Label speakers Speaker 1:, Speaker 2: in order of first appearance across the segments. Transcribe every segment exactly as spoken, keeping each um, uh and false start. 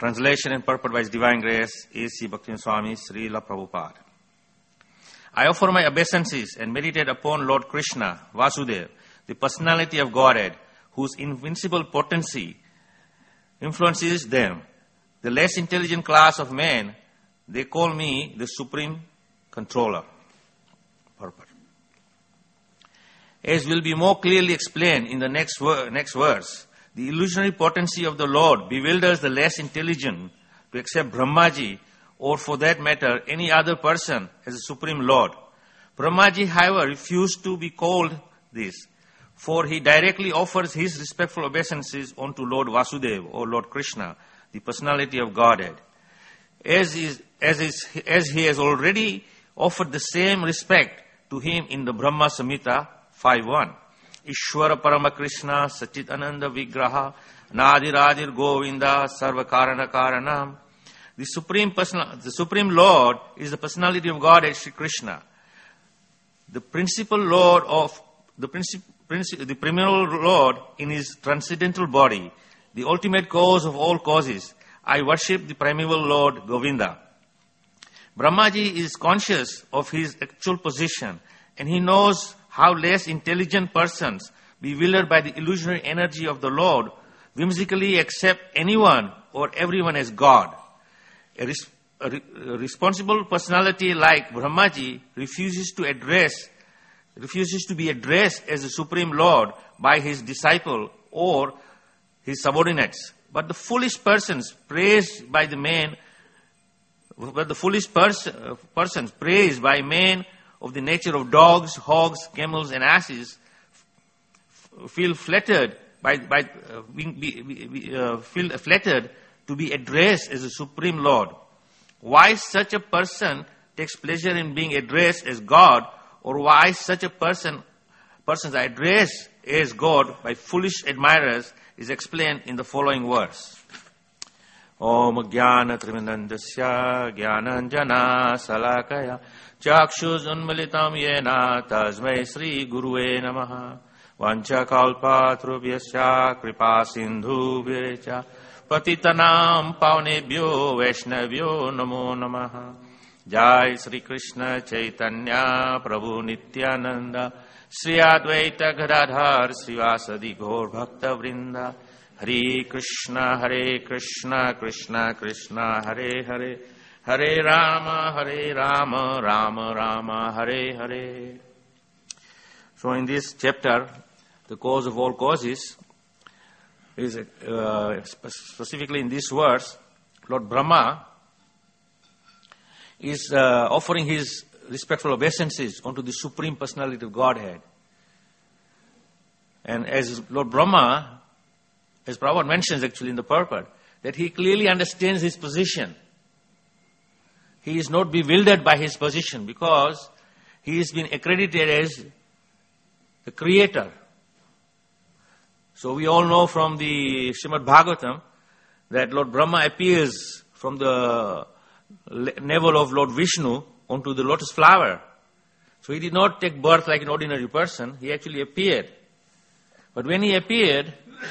Speaker 1: Translation and purport by His Divine Grace, A C Bhaktivinoda Swami Srila Prabhupada. I offer my obeisances and meditate upon Lord Krishna, Vasudeva, the personality of Godhead, whose invincible potency influences them. The less intelligent class of men, they call me the Supreme Controller. Purport. As will be more clearly explained in the next, ver- next verse, the illusionary potency of the Lord bewilders the less intelligent to accept Brahmaji, or for that matter, any other person as a Supreme Lord. Brahmaji, however, refused to be called this, for he directly offers his respectful obeisances unto Lord Vasudeva, or Lord Krishna, the personality of Godhead. As, is, as, is, as he has already offered the same respect to him in the Brahma Samhita five one. Ishwara Parama Krishna Sachit Ananda Vigraha Nadiradir Govinda Sarva Karana Karanam. The Supreme Personal, the Supreme Lord is the personality of Godhead, Sri Krishna. The principal Lord of the princip, princip, the primeval Lord in his transcendental body, the ultimate cause of all causes. I worship the primeval Lord Govinda. Brahmaji is conscious of his actual position, and he knows how less intelligent persons, bewildered by the illusionary energy of the Lord, whimsically accept anyone or everyone as God. A, res- a, re- a responsible personality like Brahmaji refuses to address, refuses to be addressed as the Supreme Lord by his disciple or his subordinates. But the foolish persons praised by the men, but the foolish pers- uh, persons praised by men of the nature of dogs, hogs, camels, and asses f- feel flattered by, by uh, being, be, be, uh, feel flattered to be addressed as the Supreme Lord. Why such a person takes pleasure in being addressed as God, or why such a person persons are addressed as God by foolish admirers is explained in the following verse. Om Jnana Trivinandasya Jnananjana Salakaya Chakshus Unmilitam Yena Tasmai Sri Gurue Namaha Vancha Kalpa Trubhyasya Kripa Sindhu Virecha Patitanam Pavanebhyo Vaishnavyo Namo Namaha Jai Sri Krishna Chaitanya Prabhu Nityananda Sri Advaita Gadadhar Srivasadi Gaur Bhakta Vrinda Hare Krishna Hare Krishna Krishna Krishna Hare Hare Hare Rama Hare Rama Rama Rama Hare Hare. So in this chapter, the cause of all causes is uh, specifically in this verse, Lord Brahma is uh, offering his respectful obeisances unto the Supreme Personality of Godhead. And as Lord Brahma, as Prabhupada mentions actually in the purport, that he clearly understands his position. He is not bewildered by his position because he has been accredited as the creator. So we all know from the Srimad Bhagavatam that Lord Brahma appears from the navel of Lord Vishnu onto the lotus flower. So he did not take birth like an ordinary person. He actually appeared. But when he appeared,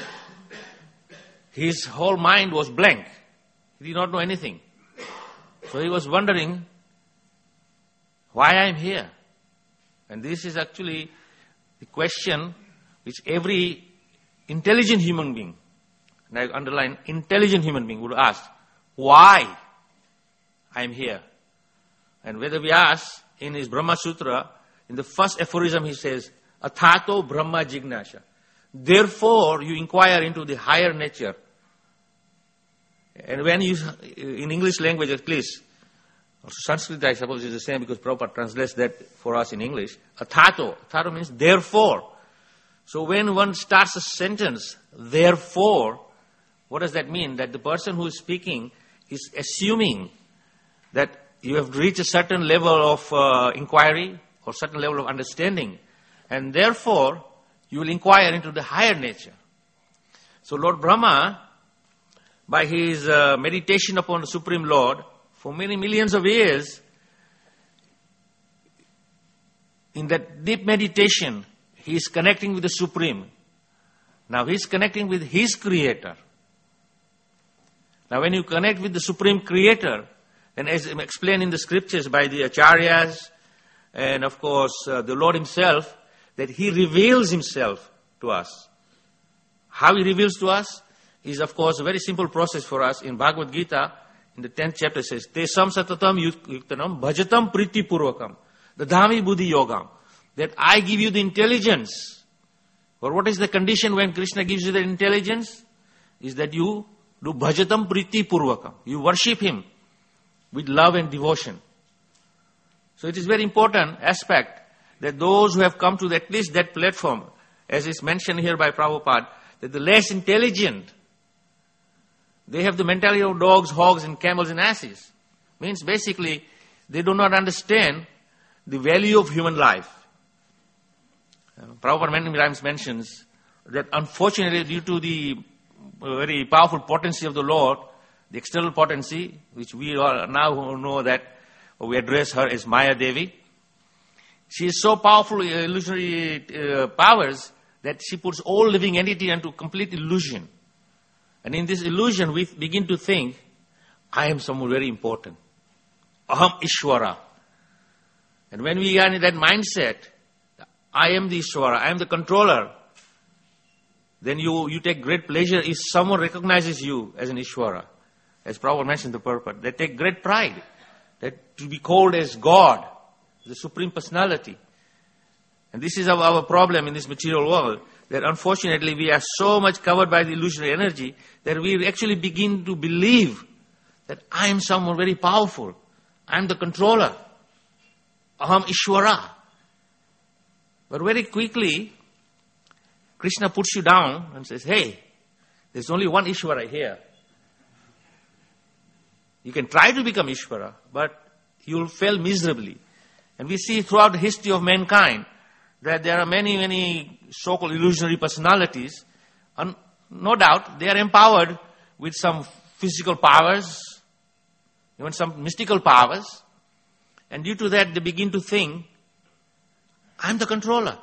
Speaker 1: his whole mind was blank. He did not know anything. So he was wondering why I am here. And this is actually the question which every intelligent human being, and I underline intelligent human being, would ask, why I am here? And whether we ask in his Brahma Sutra, in the first aphorism he says, Athato Brahma Jignasha. Therefore you inquire into the higher nature. And when you, in English language at least, also Sanskrit I suppose is the same because Prabhupada translates that for us in English. Athato. Athato means therefore. So when one starts a sentence, therefore, what does that mean? That the person who is speaking is assuming that you have reached a certain level of uh, inquiry or certain level of understanding. And therefore, you will inquire into the higher nature. So Lord Brahma, by his uh, meditation upon the Supreme Lord, for many millions of years, in that deep meditation, he is connecting with the Supreme. Now he is connecting with his Creator. Now when you connect with the Supreme Creator, and as explained in the scriptures by the Acharyas, and of course uh, the Lord Himself, that He reveals Himself to us. How He reveals to us is of course a very simple process for us. In Bhagavad Gita, in the tenth chapter it says, Tesam satatam yuktanam bhajatam priti purvakam dadhami buddhi yogam. That I give you the intelligence. Or what is the condition when Krishna gives you the intelligence? Is that you do bhajatam priti purvakam. You worship Him with love and devotion. So it is very important aspect that those who have come to at least that platform, as is mentioned here by Prabhupada, that the less intelligent, they have the mentality of dogs, hogs, and camels and asses. Means basically, they do not understand the value of human life. Uh, Prabhupada many times mentions that unfortunately due to the uh, very powerful potency of the Lord, the external potency, which we all now know that we address her as Maya Devi, she is so powerful, uh, illusionary uh, powers, that she puts all living entity into complete illusion. And in this illusion, we begin to think, I am someone very important. Aham Ishwara. And when we are in that mindset, I am the Ishwara, I am the controller, then you, you take great pleasure if someone recognizes you as an Ishwara. As Prabhupada mentioned the purport, they take great pride that to be called as God, the Supreme Personality. And this is our, our problem in this material world, that unfortunately we are so much covered by the illusionary energy that we actually begin to believe that I am someone very powerful. I am the controller. Aham Ishwara. But very quickly, Krishna puts you down and says, hey, there's only one Ishwara here. You can try to become Ishwara, but you will fail miserably. And we see throughout the history of mankind that there are many, many so-called illusionary personalities. And no doubt, they are empowered with some physical powers, even some mystical powers. And due to that, they begin to think, I'm the controller.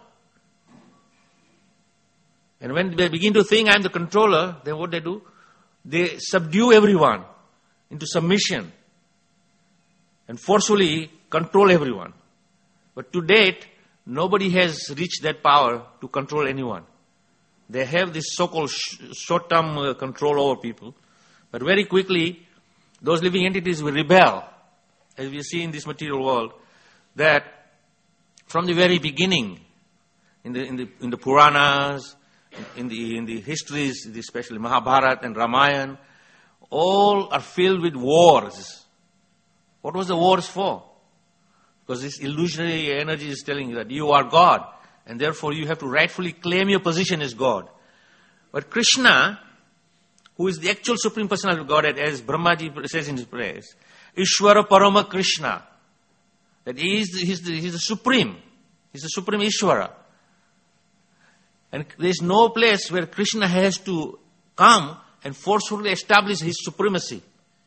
Speaker 1: And when they begin to think I'm the controller, then what they do? They subdue everyone into submission and forcefully control everyone. But to date, nobody has reached that power to control anyone. They have this so-called sh- short-term uh, control over people. But very quickly, those living entities will rebel, as we see in this material world, that from the very beginning, in the in the in the Puranas, in the in the histories, especially Mahabharata and Ramayana, all are filled with wars. What was the wars for? Because this illusionary energy is telling you that you are God, and therefore you have to rightfully claim your position as God. But Krishna, who is the actual Supreme Personality of Godhead, as Brahmaji says in his prayers, Ishvara Parama Krishna, that he is the, he's the, he's the Supreme, he's the Supreme Ishvara. And there is no place where Krishna has to come and forcefully establish his supremacy.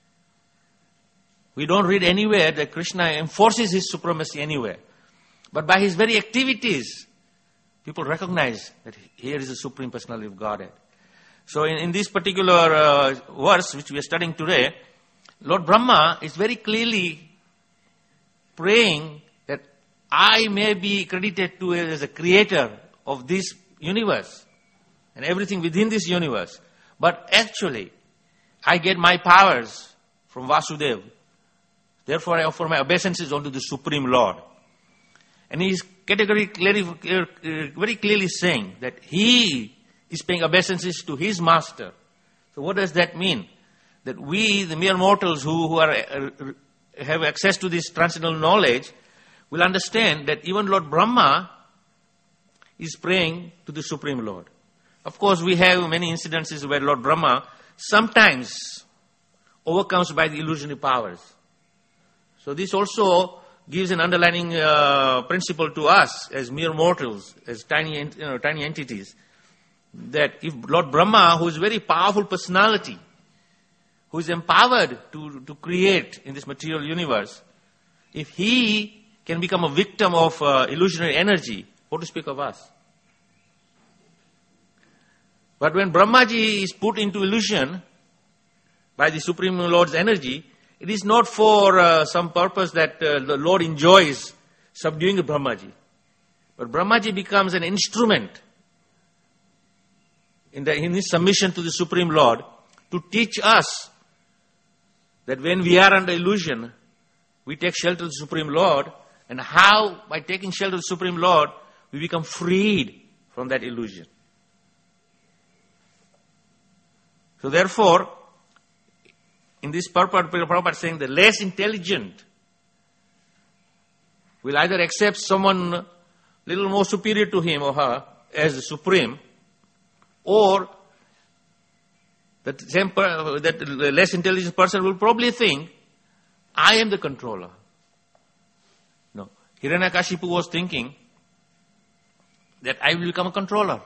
Speaker 1: We don't read anywhere that Krishna enforces his supremacy anywhere. But by his very activities, people recognize that here is the Supreme Personality of Godhead. So in, in this particular uh, verse which we are studying today, Lord Brahma is very clearly praying that I may be credited to as a creator of this universe and everything within this universe. But actually, I get my powers from Vasudeva. Therefore, I offer my obeisances unto the Supreme Lord. And he is categorically, very clearly saying that he is paying obeisances to his master. So what does that mean? That we, the mere mortals who, who are, uh, have access to this transcendental knowledge, will understand that even Lord Brahma is praying to the Supreme Lord. Of course, we have many incidences where Lord Brahma sometimes overcomes by the illusionary powers. So this also gives an underlying uh, principle to us as mere mortals, as tiny, you know, tiny entities, that if Lord Brahma, who is a very powerful personality, who is empowered to, to create in this material universe, if he can become a victim of uh, illusionary energy, what to speak of us? But when Brahmaji is put into illusion, by the Supreme Lord's energy, it is not for uh, some purpose that uh, the Lord enjoys subduing Brahmaji. But Brahmaji becomes an instrument in, the, in his submission to the Supreme Lord to teach us that when we are under illusion, we take shelter of the Supreme Lord, and how, by taking shelter of the Supreme Lord, we become freed from that illusion. So therefore, in this purport, Prabhupada is saying the less intelligent will either accept someone little more superior to him or her as the supreme, or that, same per, that the less intelligent person will probably think, I am the controller. No. Hiranyakashipu was thinking that I will become a controller.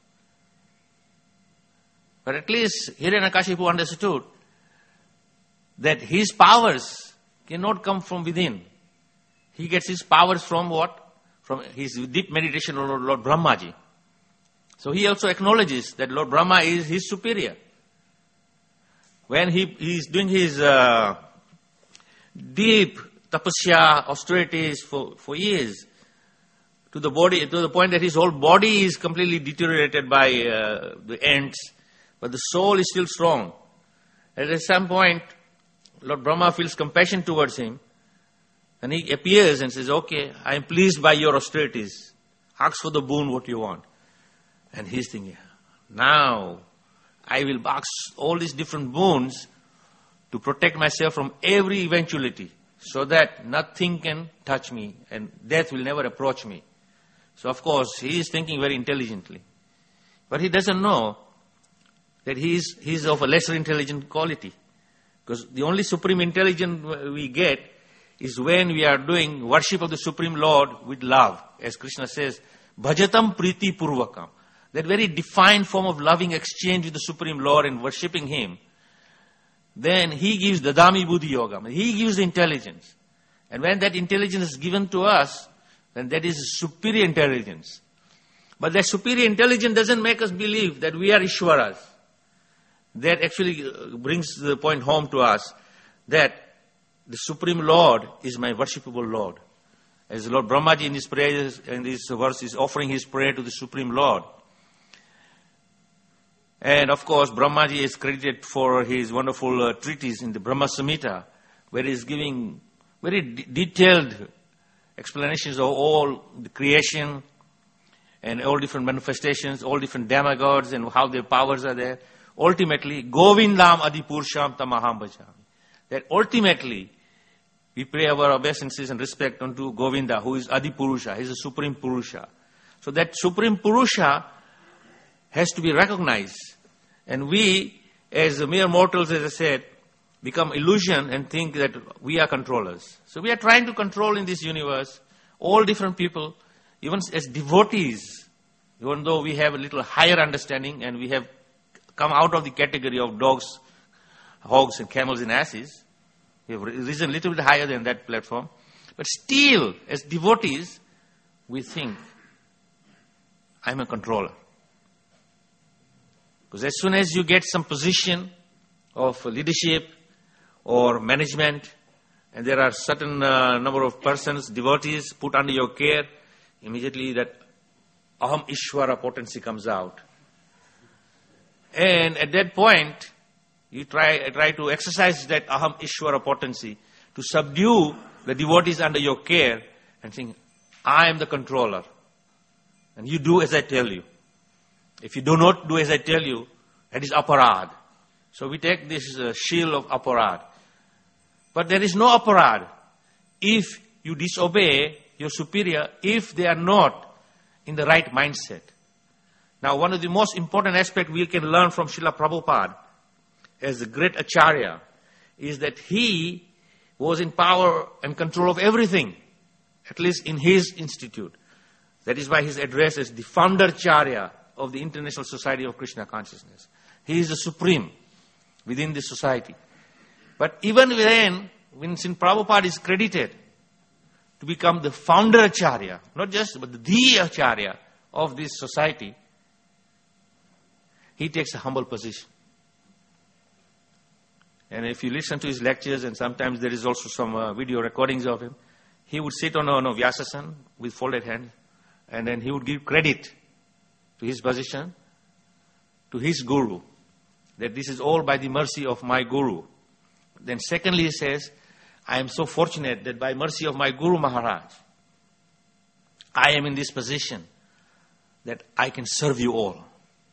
Speaker 1: But at least Hiranyakashipu understood that his powers cannot come from within. He gets his powers from what? From his deep meditation on Lord Brahmaji. So he also acknowledges that Lord Brahma is his superior. When he is doing his uh, deep tapasya, austerities for, for years, to the body, to the point that his whole body is completely deteriorated by uh, the ants, but the soul is still strong. And at some point, Lord Brahma feels compassion towards him, and he appears and says, okay, I am pleased by your austerities. Ask for the boon what you want. And he's thinking, now I will ask all these different boons to protect myself from every eventuality, so that nothing can touch me and death will never approach me. So of course, he is thinking very intelligently. But he doesn't know that he is, he is of a lesser intelligent quality. Because the only supreme intelligence we get is when we are doing worship of the Supreme Lord with love. As Krishna says, bhajatam priti purvakam. That very defined form of loving exchange with the Supreme Lord and worshipping Him. Then He gives dadami buddhi yogam. He gives the intelligence. And when that intelligence is given to us, then that is superior intelligence. But that superior intelligence doesn't make us believe that we are Ishwaras. That actually brings the point home to us that the Supreme Lord is my worshipable Lord. As Lord Brahmaji in his prayers, in this verse, is offering his prayer to the Supreme Lord. And of course, Brahmaji is credited for his wonderful uh, treatise in the Brahma Samhita, where he is giving very d- detailed explanations of all the creation and all different manifestations, all different demigods and how their powers are there. Ultimately, Govindam Adipursham Tamaham Bhajami. That ultimately, we pray our obeisances and respect unto Govinda, who is Adipurusha. He is a Supreme Purusha. So that Supreme Purusha has to be recognized. And we, as mere mortals, as I said, become illusion and think that we are controllers. So we are trying to control in this universe all different people, even as devotees, even though we have a little higher understanding and we have come out of the category of dogs, hogs and camels and asses. We have risen a little bit higher than that platform. But still, as devotees, we think, I'm a controller. Because as soon as you get some position of leadership or management, and there are certain uh, number of persons, devotees, put under your care, immediately that Aham Ishvara potency comes out. And at that point, you try, try to exercise that Aham Ishvara potency to subdue the devotees under your care and think, I am the controller. And you do as I tell you. If you do not do as I tell you, that is aparad. So we take this uh, shield of aparad. But there is no aparad if you disobey your superior, if they are not in the right mindset. Now, one of the most important aspects we can learn from Srila Prabhupada as the great Acharya is that he was in power and control of everything, at least in his institute. That is why his address is the founder Acharya of the International Society of Krishna Consciousness. He is the supreme within the society. But even then, when Srila Prabhupada is credited to become the founder Acharya, not just, but the Acharya of this society, he takes a humble position. And if you listen to his lectures, and sometimes there is also some uh, video recordings of him, he would sit on a, on a Vyasasan with folded hands, and then he would give credit to his position, to his guru, that this is all by the mercy of my guru. Then secondly he says, I am so fortunate that by mercy of my Guru Maharaj, I am in this position that I can serve you all.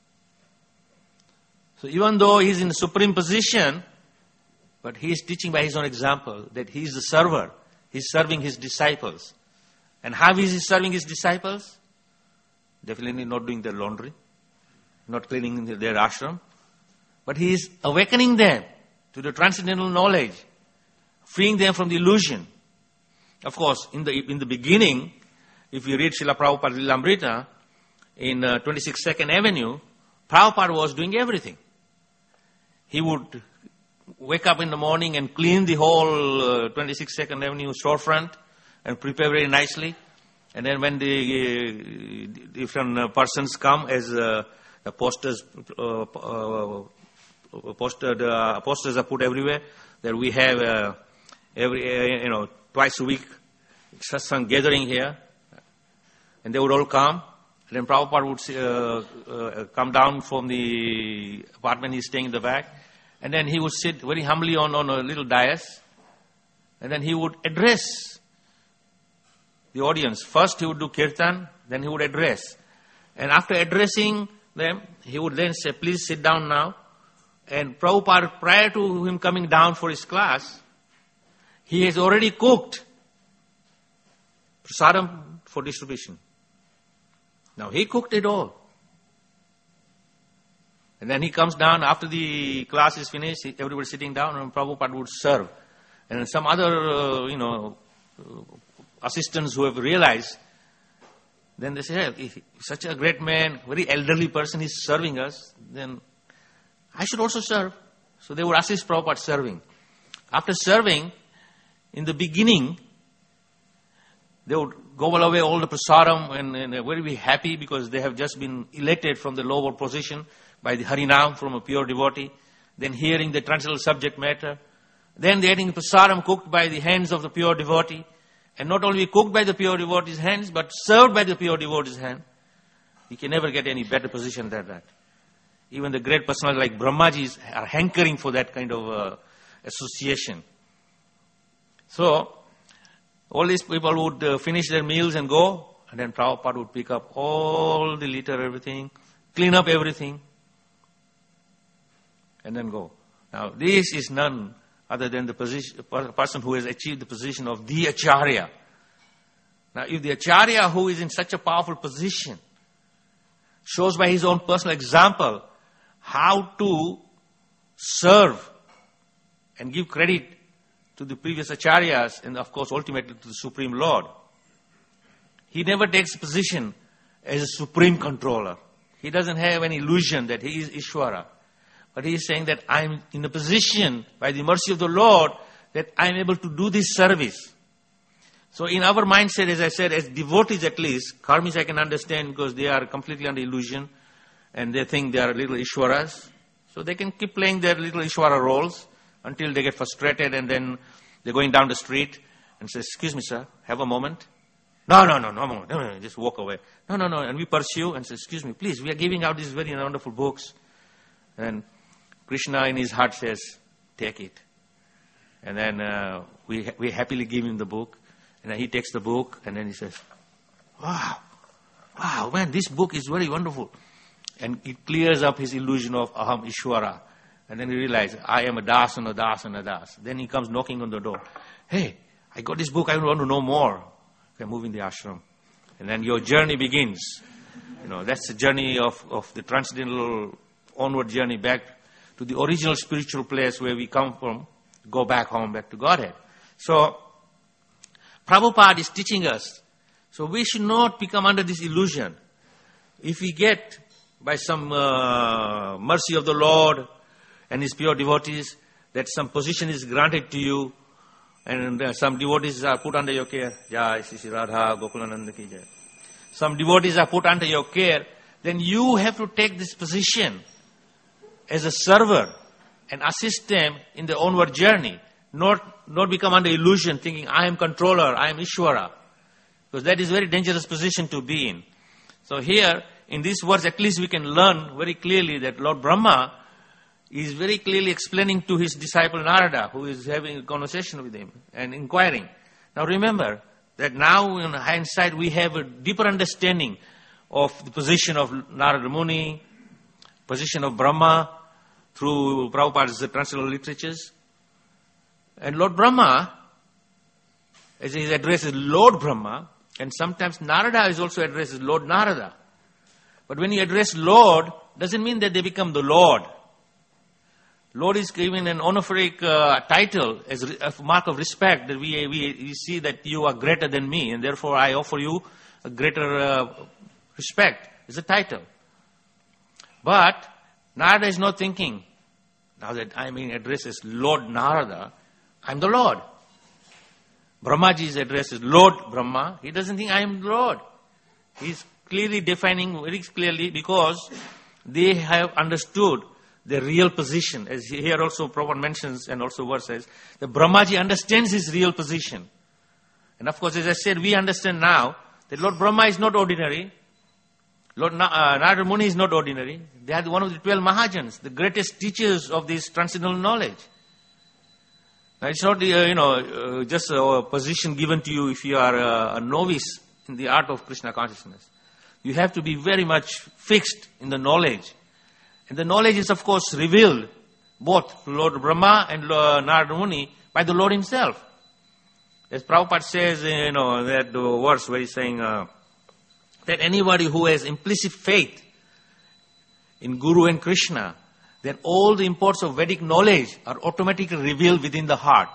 Speaker 1: So even though he is in the supreme position, but he is teaching by his own example that he is the server. He is serving his disciples. And how is he serving his disciples? Definitely not doing their laundry, not cleaning their ashram, but he is awakening them to the transcendental knowledge, freeing them from the illusion. Of course, in the in the beginning, if you read Srila Prabhupada Lilamrita, in uh, twenty-sixth Second Avenue, Prabhupada was doing everything. He would wake up in the morning and clean the whole uh, twenty-sixth Second Avenue storefront and prepare very nicely. And then when the uh, different uh, persons come as uh, the posters, uh, uh, poster, the posters are put everywhere, that we have uh, every, uh, you know, twice a week satsang gathering here. And they would all come. And then Prabhupada would uh, uh, come down from the apartment he's staying in the back. And then he would sit very humbly on, on a little dais. And then he would address the audience. First he would do kirtan, then he would address. And after addressing them, he would then say, please sit down now. And Prabhupada, prior to him coming down for his class, he has already cooked prasadam for distribution. Now he cooked it all. And then he comes down, after the class is finished, everybody sitting down, and Prabhupada would serve. And some other, uh, you know, uh, assistants who have realized, then they say, hey, if such a great man, very elderly person is serving us, then I should also serve. So they would assist Prabhupada serving. After serving, in the beginning, they would gobble away all the prasadam and, and they're very, very happy because they have just been elected from the lower position by the Harinam from a pure devotee. Then hearing the transcendental subject matter. Then they're getting prasadam cooked by the hands of the pure devotee. And not only cooked by the pure devotee's hands, but served by the pure devotee's hand. You can never get any better position than that. Even the great personalities like Brahmaji are hankering for that kind of uh, association. So, all these people would uh, finish their meals and go, and then Prabhupada would pick up all the litter, everything, clean up everything, and then go. Now, this is none other than the position, person who has achieved the position of the Acharya. Now, if the Acharya who is in such a powerful position shows by his own personal example how to serve and give credit to the previous Acharyas and of course ultimately to the Supreme Lord, he never takes a position as a supreme controller. He doesn't have any illusion that he is Ishvara. But he is saying that I am in a position, by the mercy of the Lord, that I am able to do this service. So in our mindset, as I said, as devotees at least, karmis I can understand because they are completely under illusion and they think they are little Ishwaras. So they can keep playing their little Ishwara roles until they get frustrated and then they're going down the street and say, excuse me, sir, have a moment. No, no, no, no, no, no, no, just walk away. No, no, no, and we pursue and say, excuse me, please, we are giving out these very wonderful books. And Krishna in his heart says, take it. And then uh, we we happily give him the book. And then he takes the book and then he says, wow, wow, man, this book is very wonderful. And it clears up his illusion of Aham Ishwara. And then he realizes, I am a das and a das and a das. Then he comes knocking on the door. Hey, I got this book, I want to know more. Okay, move in the ashram. And then your journey begins. You know, that's the journey of, of the transcendental onward journey back to the original spiritual place where we come from, go back home, back to Godhead. So, Prabhupada is teaching us. So we should not become under this illusion. If we get, by some uh, mercy of the Lord and His pure devotees, that some position is granted to you, and uh, some devotees are put under your care. Jai Sri Sri Radha Gokulananda ki jai. Some devotees are put under your care, then you have to take this position as a server, and assist them in their onward journey. Not, not become under illusion thinking, I am controller, I am Ishvara. Because that is a very dangerous position to be in. So here, in these words, at least we can learn very clearly that Lord Brahma is very clearly explaining to his disciple Narada, who is having a conversation with him and inquiring. Now remember that now in hindsight we have a deeper understanding of the position of Narada Muni, position of Brahma through Prabhupada's transcendental literatures. And Lord Brahma, as he addresses Lord Brahma, and sometimes Narada is also addressed as Lord Narada. But when you address Lord, doesn't mean that they become the Lord. Lord is given an honorific uh, title as a mark of respect, that we, we, we see that you are greater than me, and therefore I offer you a greater uh, respect. It's a title. But Narada is not thinking, now that I am being addressed as Lord Narada, I'm the Lord. Brahmaji is addressed as Lord Brahma. He doesn't think I am Lord. He's clearly defining very clearly because they have understood the real position. As here also Prabhupada mentions and also verse says, the Brahmaji understands his real position. And of course, as I said, we understand now that Lord Brahma is not ordinary. Lord Na- uh, Narada Muni is not ordinary. They are one of the twelve Mahajans, the greatest teachers of this transcendental knowledge. Now, it's not, uh, you know, uh, just a position given to you if you are a, a novice in the art of Krishna consciousness. You have to be very much fixed in the knowledge. And the knowledge is, of course, revealed both to Lord Brahma and uh, Narada Muni by the Lord himself. As Prabhupada says, you know, that uh, verse where he's saying uh, that anybody who has implicit faith in Guru and Krishna, then all the imports of Vedic knowledge are automatically revealed within the heart.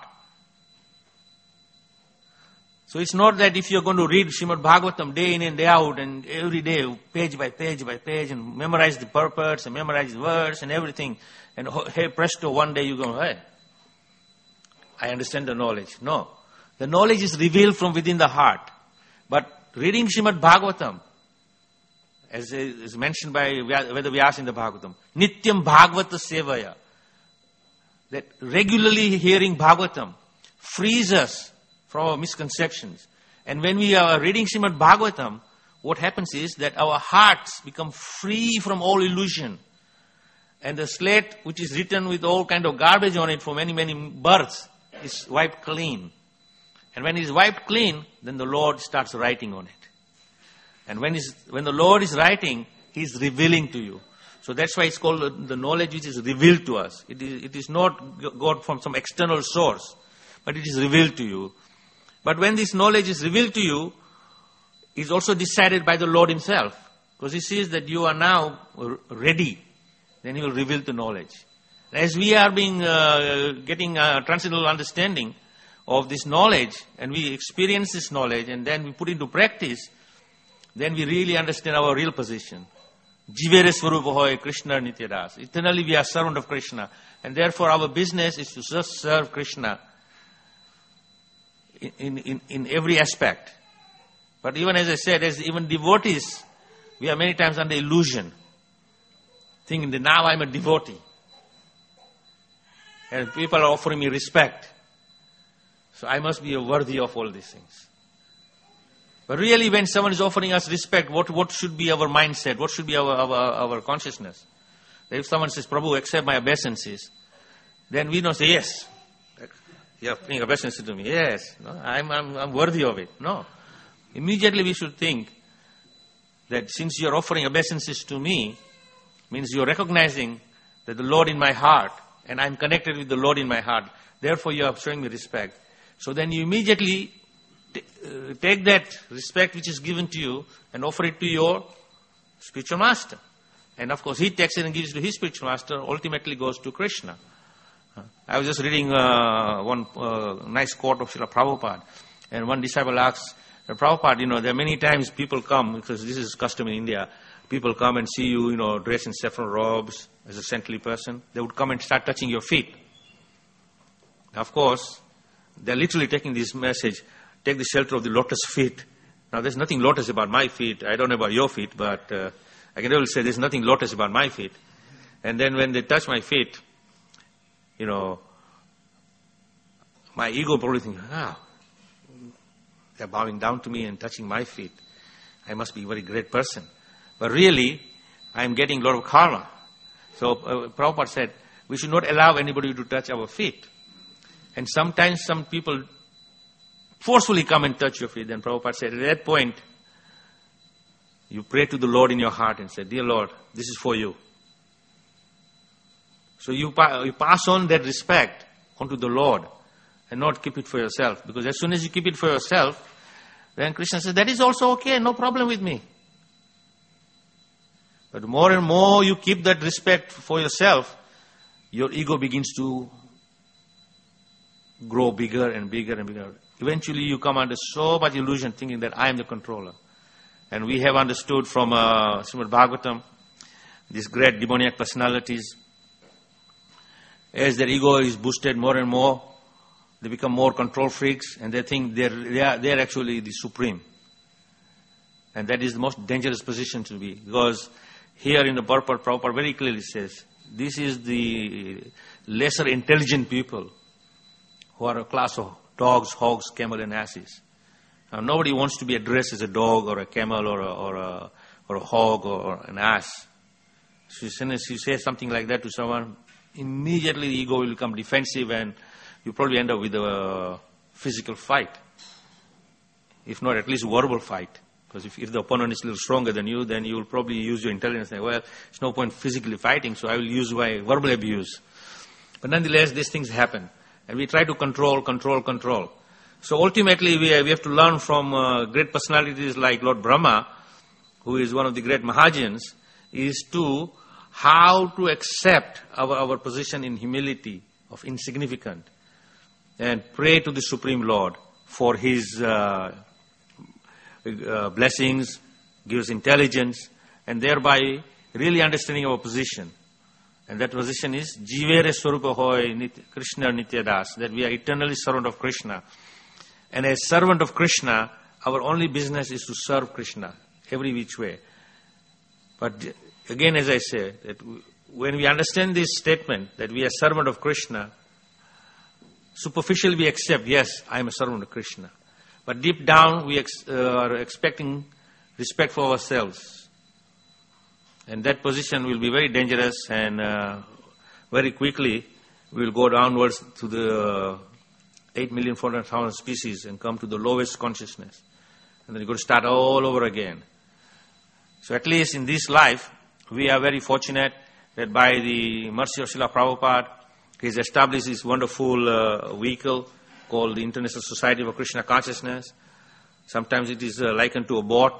Speaker 1: So it's not that if you're going to read Srimad Bhagavatam day in and day out and every day, page by page by page, and memorize the purports and memorize the words and everything, and hey, presto, one day you go, hey, I understand the knowledge. No. The knowledge is revealed from within the heart. But reading Srimad Bhagavatam, as is mentioned by Veda Vyasa in the Bhagavatam, Nityam Bhagavata Sevaya, that regularly hearing Bhagavatam frees us from our misconceptions. And when we are reading Srimad Bhagavatam, what happens is that our hearts become free from all illusion. And the slate, which is written with all kind of garbage on it for many, many births, is wiped clean. And when it is wiped clean, then the Lord starts writing on it. And when, he's, when the Lord is writing, He is revealing to you. So that's why it's called the knowledge which is revealed to us. It is, it is not got from some external source, but it is revealed to you. But when this knowledge is revealed to you, it is also decided by the Lord Himself. Because He sees that you are now ready, then He will reveal the knowledge. As we are being uh, getting a transcendental understanding of this knowledge, and we experience this knowledge, and then we put into practice, then we really understand our real position. Jivere Swarupa Hoy Krishna Nityadas. Eternally we are servant of Krishna. And therefore our business is to just serve Krishna in, in, in every aspect. But even as I said, as even devotees, we are many times under illusion. Thinking that now I'm a devotee. And people are offering me respect. So I must be worthy of all these things. But really, when someone is offering us respect, what, what should be our mindset? What should be our, our, our consciousness? If someone says, Prabhu, accept my obeisances, then we don't say, yes. You are paying obeisances to me. Yes. No, I'm, I'm, I'm worthy of it. No. Immediately we should think that since you are offering obeisances to me, means you are recognizing that the Lord in my heart, and I'm connected with the Lord in my heart, therefore you are showing me respect. So then you immediately Uh, take that respect which is given to you and offer it to your spiritual master. And of course, he takes it and gives it to his spiritual master, ultimately goes to Krishna. Uh, I was just reading uh, one uh, nice quote of Srila Prabhupada, and one disciple asks, Prabhupada, you know, there are many times people come, because this is custom in India, people come and see you, you know, dressed in saffron robes as a saintly person. They would come and start touching your feet. Of course, they're literally taking this message, take the shelter of the lotus feet. Now, there's nothing lotus about my feet. I don't know about your feet, but uh, I can only say there's nothing lotus about my feet. And then when they touch my feet, you know, my ego probably thinking, ah, they're bowing down to me and touching my feet. I must be a very great person. But really, I'm getting a lot of karma. So uh, Prabhupada said, we should not allow anybody to touch our feet. And sometimes some people forcefully come and touch your feet. Then Prabhupada said, at that point, you pray to the Lord in your heart and say, dear Lord, this is for you. So you, pa- you pass on that respect onto the Lord and not keep it for yourself. Because as soon as you keep it for yourself, then Krishna says, that is also okay, no problem with me. But more and more you keep that respect for yourself, your ego begins to grow bigger and bigger and bigger. Eventually you come under so much illusion thinking that I am the controller. And we have understood from uh, Srimad Bhagavatam, these great demoniac personalities, as their ego is boosted more and more, they become more control freaks and they think they're, they are, they are actually the supreme. And that is the most dangerous position to be. Because here in the Purport, Prabhupada very clearly says, this is the lesser intelligent people who are a class of dogs, hogs, camel and asses. Now nobody wants to be addressed as a dog or a camel or a, or a, or a hog or an ass. So as soon as you say something like that to someone, immediately the ego will become defensive and you probably end up with a physical fight. If not, at least a verbal fight. Because if, if the opponent is a little stronger than you, then you will probably use your intelligence and say, well, there's no point physically fighting, so I will use my verbal abuse. But nonetheless, these things happen. And we try to control, control, control. So ultimately, we, we have to learn from uh, great personalities like Lord Brahma, who is one of the great Mahajans, is to how to accept our, our position in humility of insignificant and pray to the Supreme Lord for His uh, uh, blessings, gives intelligence, and thereby really understanding our position. And that position is Jivere Swarupa Hoy Krishna Nityadas, that we are eternally servant of Krishna. And as servant of Krishna, our only business is to serve Krishna every which way. But again, as I say, that when we understand this statement, that we are servant of Krishna, superficially we accept, yes, I am a servant of Krishna. But deep down we ex- uh, are expecting respect for ourselves. And that position will be very dangerous and uh, very quickly we will go downwards to the uh, eight million four hundred thousand species and come to the lowest consciousness. And then you're going to start all over again. So at least in this life, we are very fortunate that by the mercy of Srila Prabhupada, he has established this wonderful uh, vehicle called the International Society for Krishna Consciousness. Sometimes it is uh, likened to a boat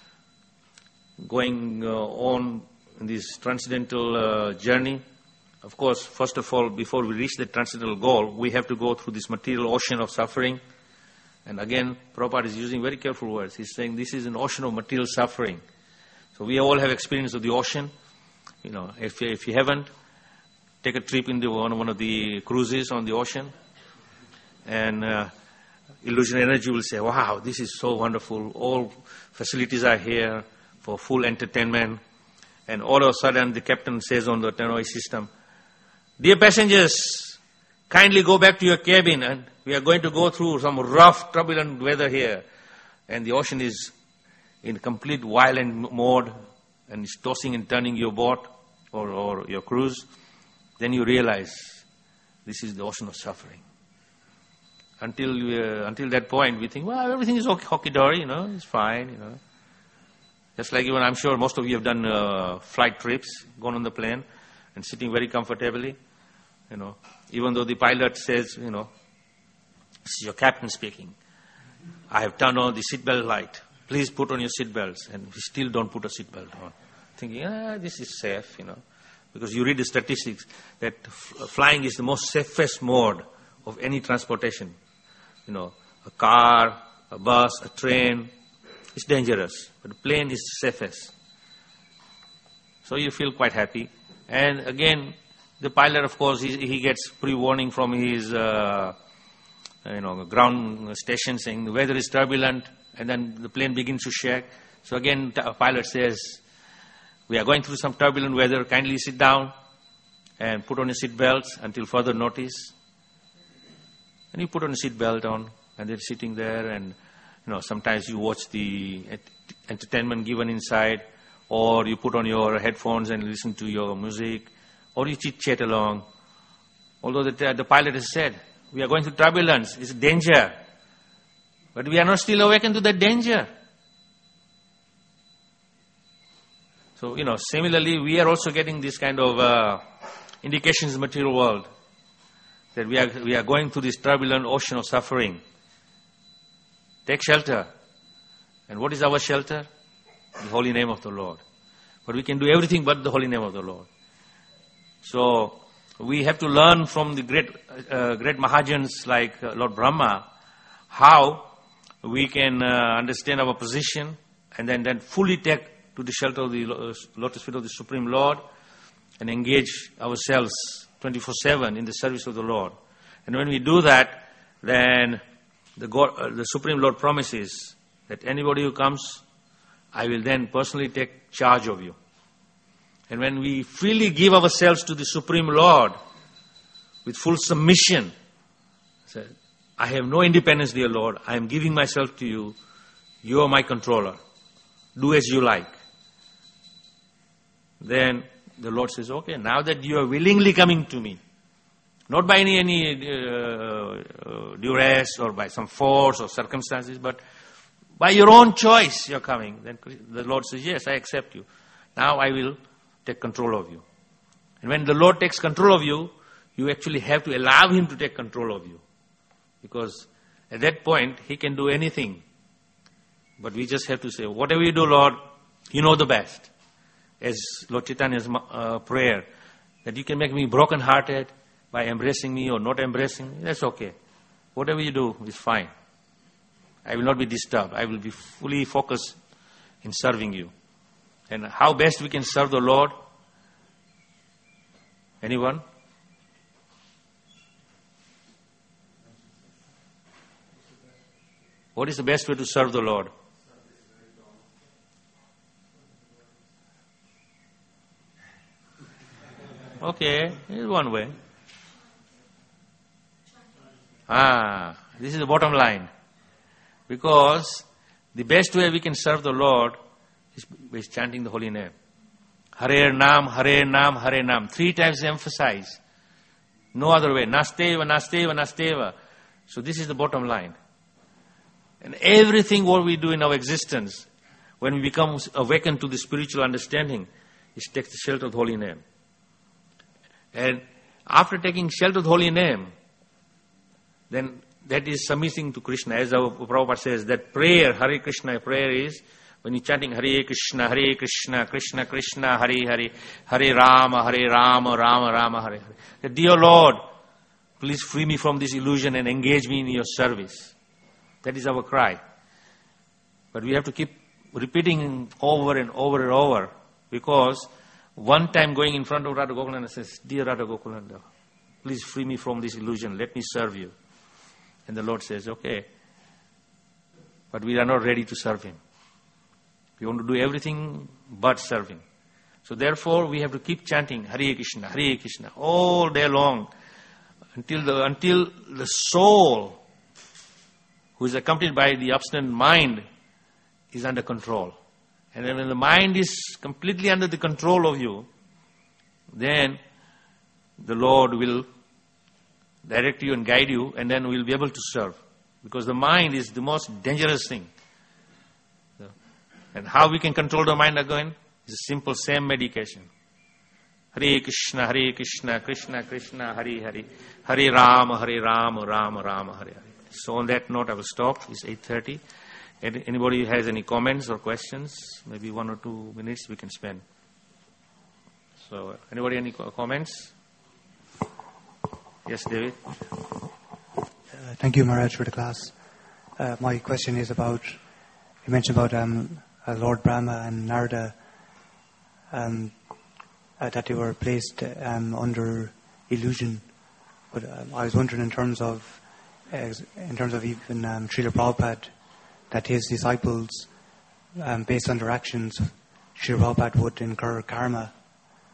Speaker 1: going uh, on in this transcendental uh, journey. Of course, first of all, before we reach the transcendental goal, we have to go through this material ocean of suffering. And again, Prabhupada is using very careful words. He's saying this is an ocean of material suffering. So we all have experience of the ocean. You know, if you, if you haven't, take a trip in the, on one of the cruises on the ocean. And uh, illusionary energy will say, wow, this is so wonderful. All facilities are here for full entertainment. And all of a sudden, the captain says on the tannoy system, dear passengers, kindly go back to your cabin and we are going to go through some rough, turbulent weather here. And the ocean is in complete violent mode and it's tossing and turning your boat or, or your cruise. Then you realize this is the ocean of suffering. Until uh, until that point, we think, well, everything is okay, hockey-dory, you know, it's fine, you know. Just like even I'm sure most of you have done uh, flight trips, gone on the plane and sitting very comfortably, you know. Even though the pilot says, you know, this is your captain speaking. I have turned on the seatbelt light. Please put on your seatbelts. And we still don't put a seatbelt on. Thinking, ah, this is safe, you know. Because you read the statistics that f- flying is the most safest mode of any transportation. You know, a car, a bus, a train. It's dangerous, but the plane is the safest. So you feel quite happy. And again, the pilot, of course, he, he gets pre-warning from his, uh, you know, ground station saying the weather is turbulent, and then the plane begins to shake. So again, the pilot says, we are going through some turbulent weather, kindly sit down. and put on your seat belts until further notice. And you put on a seat belt on, and they're sitting there, and you know sometimes you watch the entertainment given inside, or you put on your headphones and listen to your music, or you chit chat along. Although the, the pilot has said, we are going through turbulence, it's danger, but we are not still awakened to that danger. So you know, similarly, we are also getting this kind of uh, indications in the material world, that we are, we are going through this turbulent ocean of suffering. Take shelter. And what is our shelter? The holy name of the Lord. But we can do everything but the holy name of the Lord. So, we have to learn from the great uh, great Mahajans like uh, Lord Brahma, how we can uh, understand our position and then, then fully take to the shelter of the lotus feet of the Supreme Lord and engage ourselves twenty-four seven in the service of the Lord. And when we do that, then the, God, uh, the Supreme Lord promises that anybody who comes, I will then personally take charge of you. And when we freely give ourselves to the Supreme Lord with full submission, say, I have no independence, dear Lord, I am giving myself to you, you are my controller, do as you like. Then the Lord says, okay, now that you are willingly coming to me, not by any, any uh, uh, duress or by some force or circumstances, but by your own choice you are coming. Then the Lord says, yes, I accept you. Now I will take control of you. And when the Lord takes control of you, you actually have to allow Him to take control of you. Because at that point, He can do anything. But we just have to say, whatever you do, Lord, you know the best. As Lord Chaitanya's uh, prayer, that you can make me broken-hearted by embracing me or not embracing me, that's okay. Whatever you do is fine. I will not be disturbed. I will be fully focused in serving you. And how best we can serve the Lord? Anyone? What is the best way to serve the Lord? Okay, here's one way. Ah, this is the bottom line. Because the best way we can serve the Lord is by chanting the holy name. Hare Nam, Hare Nam, Hare Nam. Three times emphasize. No other way. Nasteva, Nasteva, Nasteva. So this is the bottom line. And everything what we do in our existence, when we become awakened to the spiritual understanding, is take the shelter of the holy name. And after taking shelter of the holy name, then that is submitting to Krishna. As our Prabhupada says, that prayer, Hare Krishna prayer is, when you're chanting Hare Krishna, Hare Krishna, Krishna Krishna, Hare Hare, Hare Rama, Hare Rama, Rama Rama, Hare Hare. That, dear Lord, please free me from this illusion and engage me in your service. That is our cry. But we have to keep repeating over and over and over, because one time going in front of Radha Gokulananda says, dear Radha Gokulananda, please free me from this illusion, let me serve you. And the Lord says, okay, but we are not ready to serve Him. We want to do everything but serve Him. So therefore, we have to keep chanting Hare Krishna, Hare Krishna, all day long, until the, until the soul, who is accompanied by the abstinent mind, is under control. And then when the mind is completely under the control of you, then the Lord will direct you and guide you, and then we'll be able to serve. Because the mind is the most dangerous thing. And how we can control the mind again is a simple same medication. Hare Krishna, Hare Krishna, Krishna Krishna, Hare Hare, Hare Rama, Hare Rama, Rama Rama, Hare Hare. So on that note, I will stop. It's eight thirty. Anybody has any comments or questions? Maybe one or two minutes we can spend. So, anybody any comments? Yes, David.
Speaker 2: Uh, thank you, Maharaj, for the class. Uh, my question is about, you mentioned about um, uh, Lord Brahma and Narada, um, uh, that they were placed um, under illusion. But um, I was wondering in terms of, uh, in terms of even um, Srila Prabhupada, that his disciples, um, based on their actions, Srila Prabhupada would incur karma.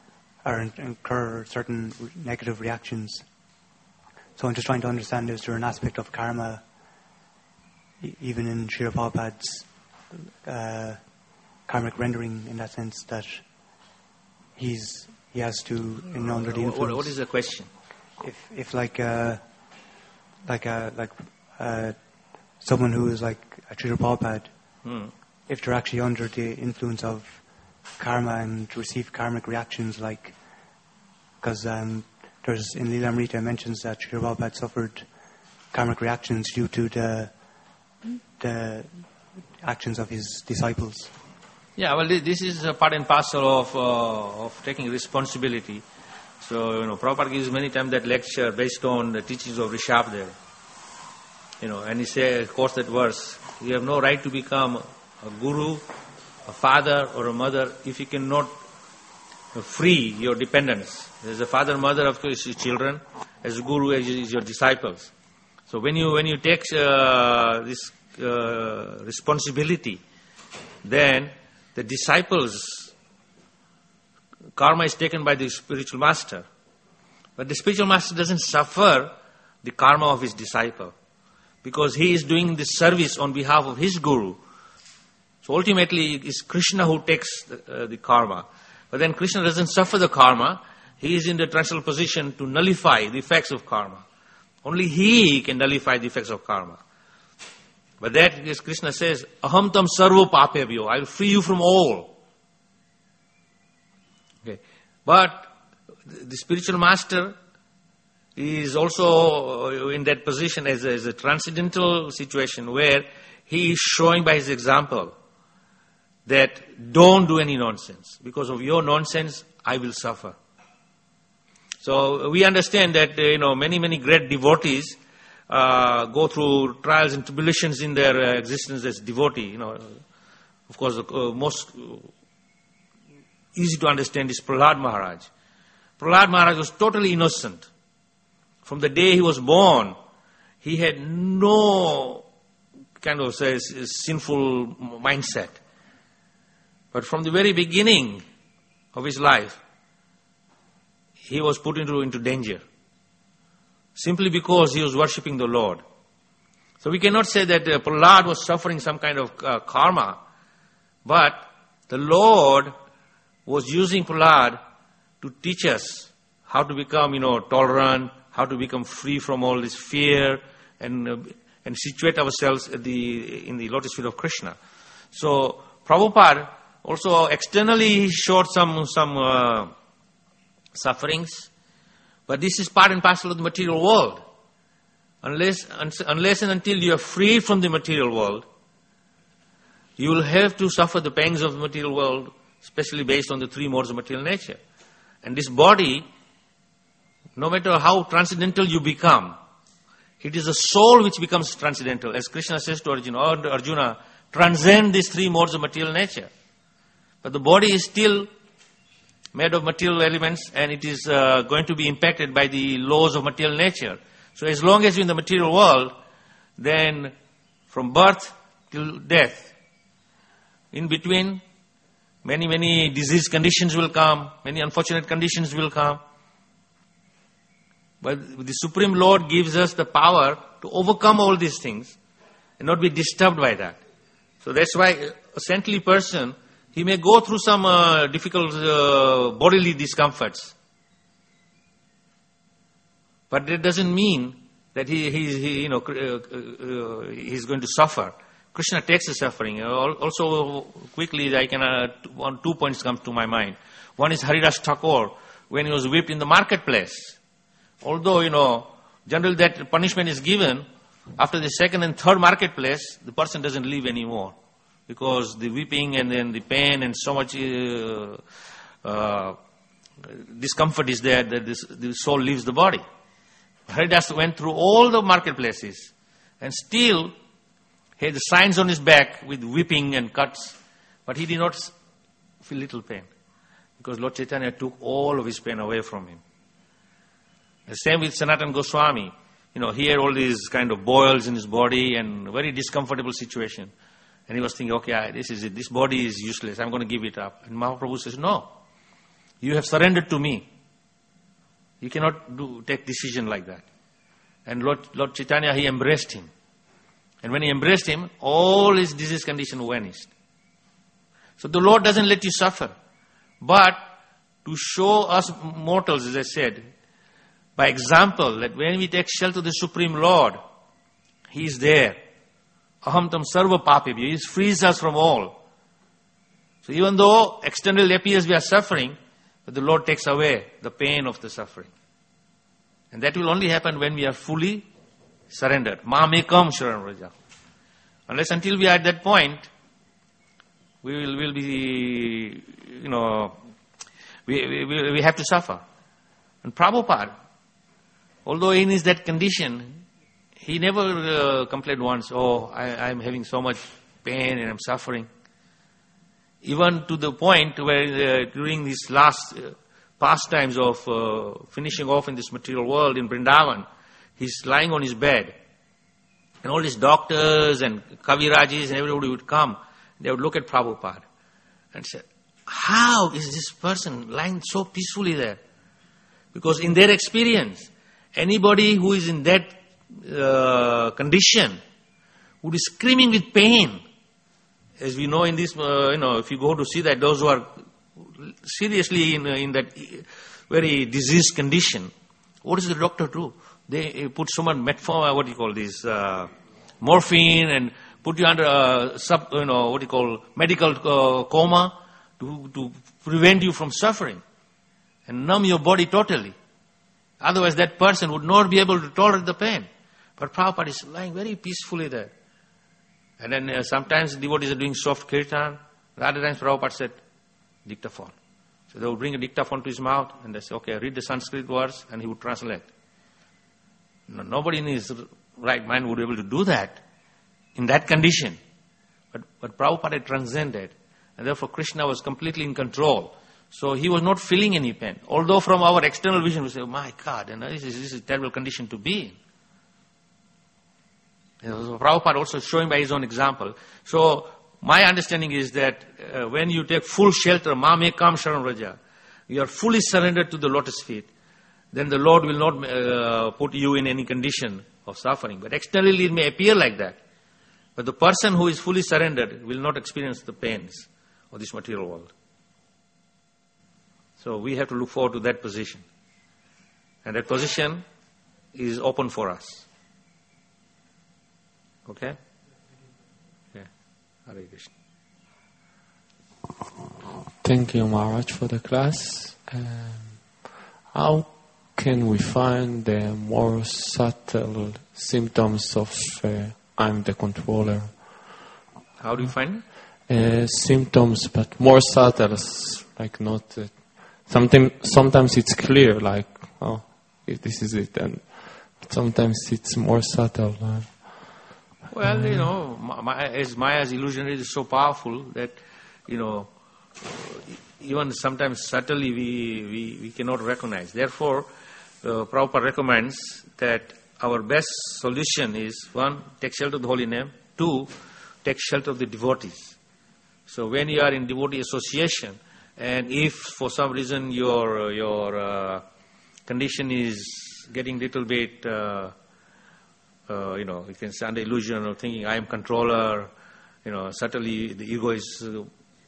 Speaker 2: or in- incur certain re- negative reactions. So I'm just trying to understand, is there an aspect of karma, e- even in Srila Prabhupada's uh, karmic rendering, in that sense, that he's he has to, you know, under the influence.
Speaker 1: What, what is the question?
Speaker 2: If, if like, uh, like, uh, like, uh, someone who is like a Srila Prabhupada,
Speaker 1: Hmm.
Speaker 2: if they're actually under the influence of karma and receive karmic reactions, like, because um, there's in Leelamrita it mentions that Srila Prabhupada suffered karmic reactions due to the the actions of his disciples.
Speaker 1: Yeah, well, thi- this is a part and parcel of uh, of taking responsibility. So, you know, Prabhupada gives many times that lecture based on the teachings of Rishabhdev. You know, and he says, quotes that verse, you have no right to become a guru, a father or a mother if you cannot free your dependents. As a father, mother, of course, is children. As a guru, is your disciples. So when you when you take uh, this uh, responsibility, then the disciples' karma is taken by the spiritual master. But the spiritual master doesn't suffer the karma of his disciple, because he is doing the service on behalf of his guru. So ultimately, it's Krishna who takes the, uh, the karma. But then Krishna doesn't suffer the karma. He is in the transcendental position to nullify the effects of karma. Only he can nullify the effects of karma. But that is, Krishna says, Aham tam sarvo papebhyo, I will free you from all. Okay. But the spiritual master is also in that position as a, as a transcendental situation where he is showing by his example that don't do any nonsense. Because of your nonsense, I will suffer. So we understand that, uh, you know, many, many great devotees uh, go through trials and tribulations in their uh, existence as devotee. You know, of course, the uh, most easy to understand is Prahlad Maharaj. Prahlad Maharaj was totally innocent. From the day he was born, he had no kind of say, sinful mindset. But from the very beginning of his life, he was put into, into danger. Simply because he was worshipping the Lord. So we cannot say that uh, Prahlad was suffering some kind of uh, karma. But the Lord was using Prahlad to teach us how to become, you know, tolerant, how to become free from all this fear, and uh, and situate ourselves at the in the lotus feet of Krishna. So Prabhupada also externally showed some some uh, sufferings, but this is part and parcel of the material world. Unless unless and until you are free from the material world, you will have to suffer the pangs of the material world, especially based on the three modes of material nature. And this body, no matter how transcendental you become, it is the soul which becomes transcendental. As Krishna says to Arjuna, oh, Arjuna, transcend these three modes of material nature. But the body is still made of material elements, and it is uh, going to be impacted by the laws of material nature. So as long as you're in the material world, then from birth till death, in between, many, many disease conditions will come, many unfortunate conditions will come. But the Supreme Lord gives us the power to overcome all these things and not be disturbed by that. So that's why a saintly person, he may go through some uh, difficult uh, bodily discomforts. But that doesn't mean that he, he, he you know, uh, uh, he's going to suffer. Krishna takes the suffering. Also, quickly, I can uh, one, two points come to my mind. One is Haridas Thakur, when he was whipped in the marketplace. Although, you know, generally that punishment is given, after the second and third marketplace, the person doesn't live anymore. Because the whipping and then the pain and so much uh, uh, discomfort is there that this, the soul leaves the body. Haridas went through all the marketplaces and still had the signs on his back with whipping and cuts, but he did not feel little pain because Lord Chaitanya took all of his pain away from him. The same with Sanatana Goswami. You know, he had all these kind of boils in his body and very discomfortable situation. And he was thinking, okay, this is it. This body is useless. I'm going to give it up. And Mahaprabhu says, no. You have surrendered to me. You cannot do, take decision like that. And Lord, Lord Chaitanya, he embraced him. And when he embraced him, all his disease condition vanished. So the Lord doesn't let you suffer. But to show us mortals, as I said, by example, that when we take shelter of the Supreme Lord, he is there. Aham tam sarva papibhyo. He frees us from all. So even though externally appears we are suffering, but the Lord takes away the pain of the suffering. And that will only happen when we are fully surrendered. Mamekam Sharanam Vraja. Unless until we are at that point, we will will be, you know, we, we, we have to suffer. And Prabhupada, although in his that condition, he never uh, complained once, oh, I am having so much pain and I am suffering. Even to the point where uh, during these last uh, pastimes of uh, finishing off in this material world in Vrindavan, he's lying on his bed. And all these doctors and Kavirajis and everybody would come. They would look at Prabhupada and say, how is this person lying so peacefully there? Because in their experience, anybody who is in that uh, condition would be screaming with pain. As we know in this, uh, you know, if you go to see that, those who are seriously in, uh, in that very diseased condition, what does the doctor do? They put so much metformin, what do you call this, uh, morphine, and put you under a sub, you know, what do you call, medical uh, coma to, to prevent you from suffering and numb your body totally. Otherwise, that person would not be able to tolerate the pain. But Prabhupada is lying very peacefully there. And then uh, sometimes devotees are doing soft kirtan. Other times Prabhupada said, dictaphone. So they would bring a dictaphone to his mouth and they say, okay, read the Sanskrit words, and he would translate. No, nobody in his right mind would be able to do that in that condition. But, but Prabhupada had transcended, and therefore Krishna was completely in control. So he was not feeling any pain. Although from our external vision we say, oh my God, you know, this, is, this is a terrible condition to be in. You know, so Prabhupada also showing by his own example. So my understanding is that uh, when you take full shelter, Mamekam Sharanam Vraja, you are fully surrendered to the lotus feet, then the Lord will not uh, put you in any condition of suffering. But externally it may appear like that. But the person who is fully surrendered will not experience the pains of this material world. So we have to look forward to that position. And that position is open for us. Okay? Yeah. Hare Krishna.
Speaker 3: Thank you, Maharaj, for the class. Um, how can we find the more subtle symptoms of uh, I'm the controller?
Speaker 1: How do you find it?
Speaker 3: Uh, symptoms, but more subtle, like not... Uh, sometimes, sometimes it's clear, like, oh, this is it, and sometimes it's more subtle. Uh,
Speaker 1: Well, you know, Maya, as Maya's illusionary is so powerful that, you know, even sometimes subtly we, we, we cannot recognize. Therefore, uh, Prabhupada recommends that our best solution is, one, take shelter of the holy name. Two, take shelter of the devotees. So when you are in devotee association, and if for some reason your, your uh, condition is getting little bit... Uh, Uh, you know, you can say under illusion of thinking I am controller, you know, subtly the ego is, uh,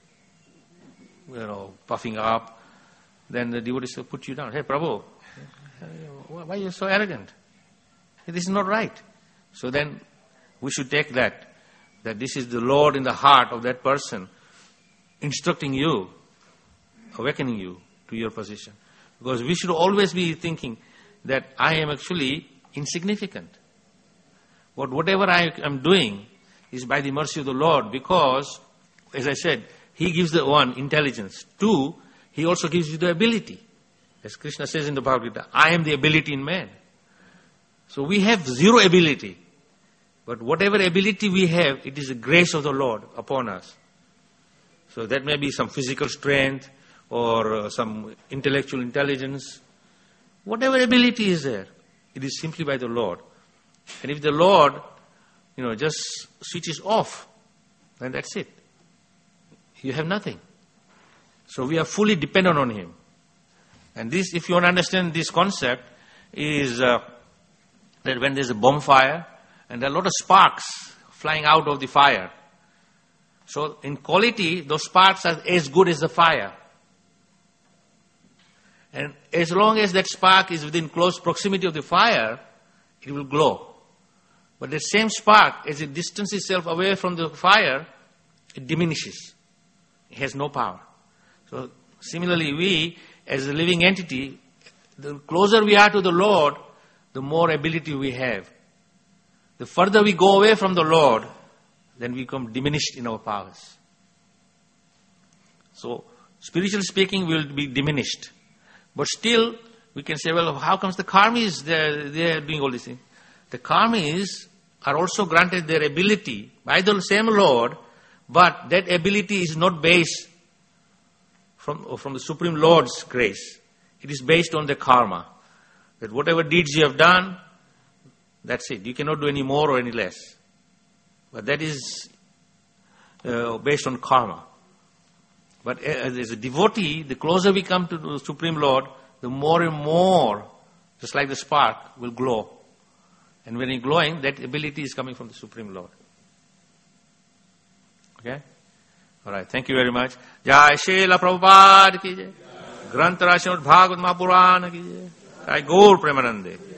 Speaker 1: you know, puffing up, then the devotees will put you down. Hey, Prabhu, why are you so arrogant? This is not right. So then we should take that, that this is the Lord in the heart of that person, instructing you, awakening you to your position. Because we should always be thinking that I am actually insignificant. But whatever I am doing is by the mercy of the Lord, because, as I said, He gives the one intelligence. Two, He also gives you the ability. As Krishna says in the Bhagavad Gita, I am the ability in man. So we have zero ability. But whatever ability we have, it is the grace of the Lord upon us. So that may be some physical strength or uh, some intellectual intelligence. Whatever ability is there, it is simply by the Lord. And if the Lord, you know, just switches off, then that's it. You have nothing. So we are fully dependent on Him. And this, if you want to understand this concept, is uh, that when there's a bonfire and there are a lot of sparks flying out of the fire. So in quality, those sparks are as good as the fire. And as long as that spark is within close proximity of the fire, it will glow. But the same spark, as it distances itself away from the fire, it diminishes. It has no power. So similarly, we, as a living entity, the closer we are to the Lord, the more ability we have. The further we go away from the Lord, then we become diminished in our powers. So, spiritually speaking, we will be diminished. But still, we can say, well, how comes the karmis, they are doing all these things? The karmis are also granted their ability by the same Lord, but that ability is not based from, from the Supreme Lord's grace. It is based on the karma. That whatever deeds you have done, that's it. You cannot do any more or any less. But that is uh, based on karma. But as a devotee, the closer we come to the Supreme Lord, the more and more, just like the spark, will glow. And when it's glowing, that ability is coming from the Supreme Lord. Okay? Alright, thank you very much. Jai Srila Prabhupada ki jai. Granth Rashi Bhagavad Mahapuran ki jai. Jai Gaur Premanande.